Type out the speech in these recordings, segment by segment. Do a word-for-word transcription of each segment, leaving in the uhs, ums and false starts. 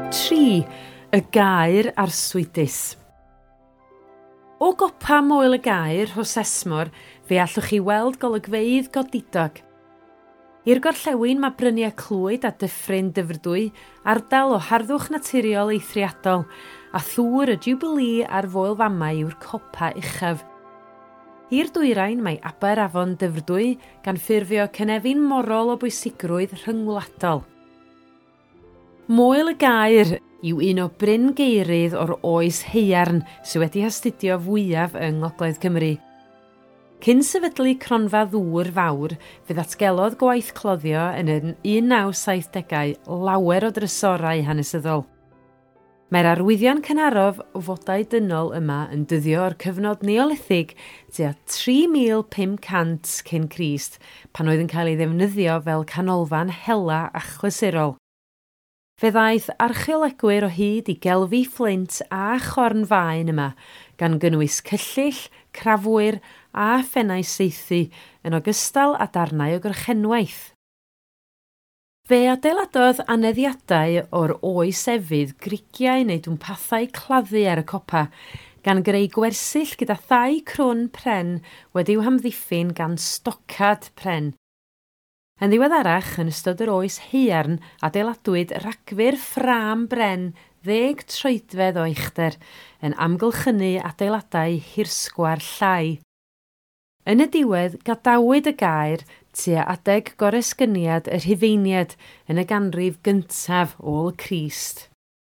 tri, y gair arswydus. O gopa moel y gair, Rhosesmor, fe allwch chi weld golygfeydd godidog. I'r gorllewin mae bryniau clwyd a dyffryn dyfrdwy, ardal o harddwch naturiol eithriadol, a thŵr y Jubilee ar foel famau yw'r copa uchaf. I'r dwyrain mae Aber Afon Dyfrdwy gan ffurfio cynefin morol o bwysigrwydd rhyngwladol. Moel y gair yw un o bryn geirydd o'r oes haearn sydd wedi astudio fwyaf yng Ngogledd Cymru. Cyn sefydlu cronfa ddŵr fawr, fe ddatgelodd gwaith cloddio yn yn un naw saith degau lawer o drysorau hanesyddol. Mae'r arwyddion cynharof o fodau dynol yma yn dyddio o'r cyfnod neolithig tua tri mil pump cant cyn Crist, pan oedd yn cael ei ddefnyddio fel canolfan hela achlysurol. Fe ddaeth archeolegwyr o hyd i gelfi Flint a chorn faen yma, gan gynnwys cyllyll, crafwyr a phennau saethu yn ogystal â darnau o gorchenwaith. Fe adeiladodd aneddiadau o'r oes efydd grigiau neu dwmpathau claddu ar y copa, gan greu gwersyll gyda thai crwn pren wedi'w hamddiffyn gan stocad pren. Yn ddiweddarach, yn ystod yr oes haearn, adeiladwyd rhagfyr ffrâm bren ddeg troedfedd o uchder yn amgylchynu adeiladau hirsgwar llai. Yn y diwedd, gadawyd y gair tua adeg goresgyniad y Rhufeiniaid yn y ganrif gyntaf ôl Crist.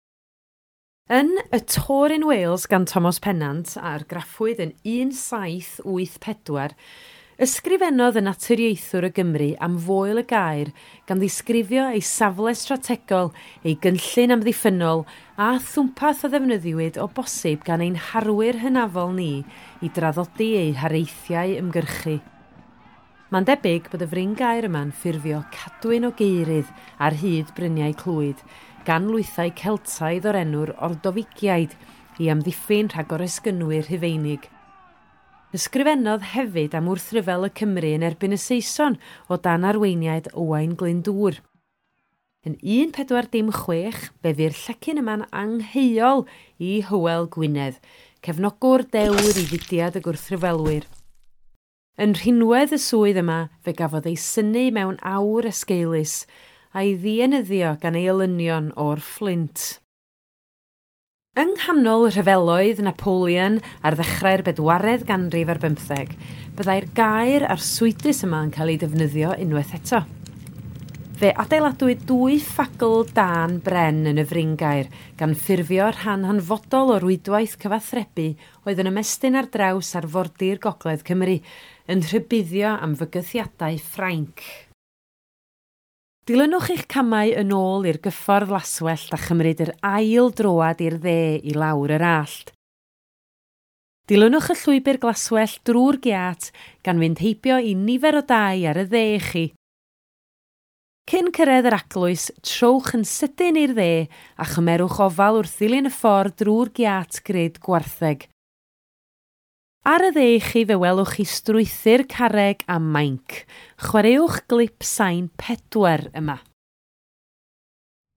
Yn Y Tor in Wales gan Thomas Pennant a'r graffwyd yn un saith wyth pedwar, ysgrifennodd y naturiaethwr y Gymru am foel y gair gan ddisgrifio ei safle strategol, ei gynllun amddiffynol a thwmpath o ddefnyddiwyd o bosib gan ein harwyr hynafol ni i draddodi ei hareithiau ymgyrchu. Mae'n debyg bod y fring gair yma'n ffurfio cadwyn o geirydd ar hyd bryniau clwyd, gan lwythau Celtaidd o'r enw'r Ordofigiaid i amddiffyn rhag oresgynwyr Rhufeinig. Ysgrifennodd hefyd am wrthryfel y Cymru yn erbyn y Saeson o dan arweiniad Owain Glyndŵr. Yn un pedwar dim chwech, fe fy'r llecyn yma'n angheuol i Hywel Gwynedd, cefnogwr dewr i fudiad y gwrthryfelwyr. Yn rhinwedd y swydd yma, fe gafodd ei synu mewn awr esgeulus, a'i ddienyddio gan ei olynion o'r Flint. Yng nghanol rhyfeloedd Napoleon ar ddechrau'r bedwaredd ganrif ar bymtheg, byddai'r gair arswydus yma yn cael ei defnyddio unwaith eto. Fe adeiladwyd dwy ffacl dan bren yn y fringair, gan ffurfio rhan hanfodol o rwydwaith cyfathrebu oedd yn ymestyn ar draws arfordir Gogledd Cymru, yn rhybuddio am fygythiadau Ffrainc. Dilynwch eich camau yn ôl i'r gyffordd laswellt a chymryd yr ail droad i'r dde i lawr yr allt. Dilynwch y llwybr glaswellt drwy'r giat gan fynd heibio i nifer o dai ar y dde i chi. Cyn cyrraedd yr aclwys, trowch yn sydyn i'r dde a chymerwch ofal wrth ddilyn y ffordd drwy'r giat grid gwartheg. Ar y dde i chi fe welwch chi strwythyr carreg a mainc. Chwaraewch glip sain pedwar yma.